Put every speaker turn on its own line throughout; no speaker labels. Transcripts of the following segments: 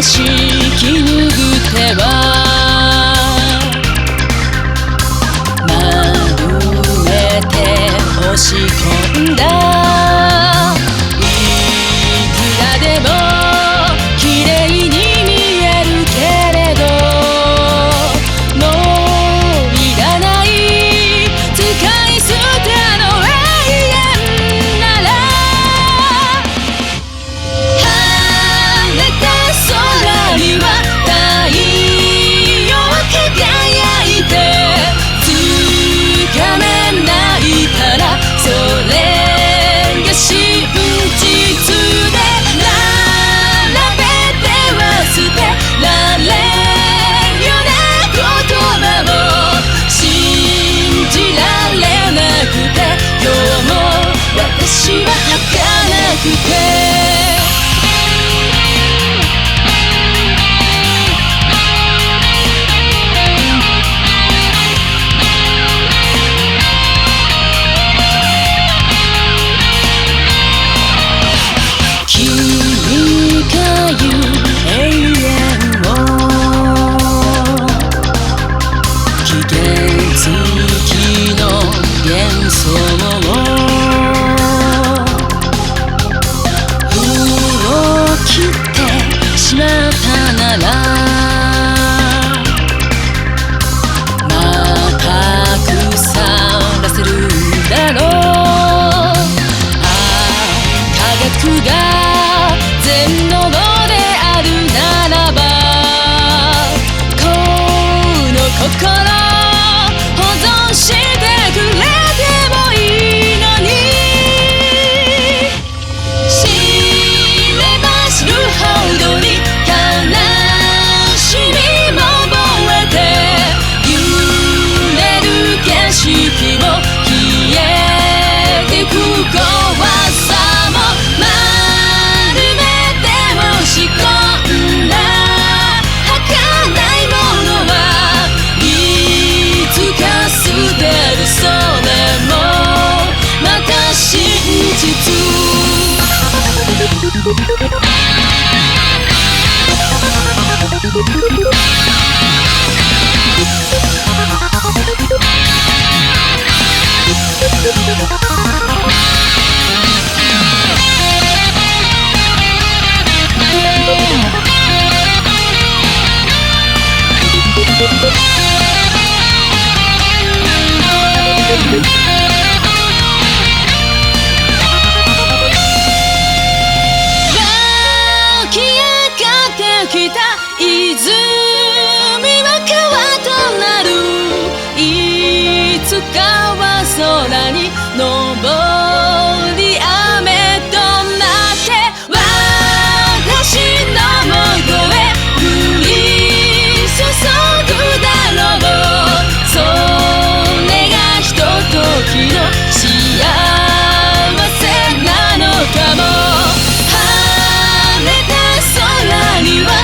しき拭っては丸めて押し込んだいくらでも綺麗に見えるけれどもういらない使い捨ての永遠なら晴れた空には太陽輝いてつかめないからそれが真実で並べては捨てられるような言葉も信じられなくて今日も私は儚くてしまったならまた腐らせるだろう科学が全能であるならばこの心保存してくれてもいいのに知れば知るほどに来た泉は川となるいつかは空に昇り雨となって私のもとへ降り注ぐだろうそれがひとときの幸せなのかも晴れた空には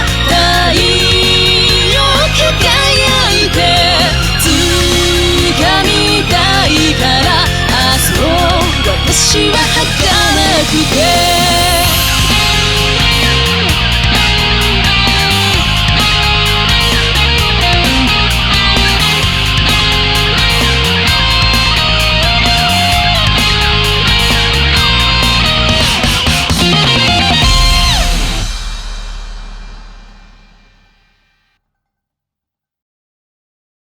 私は儚くて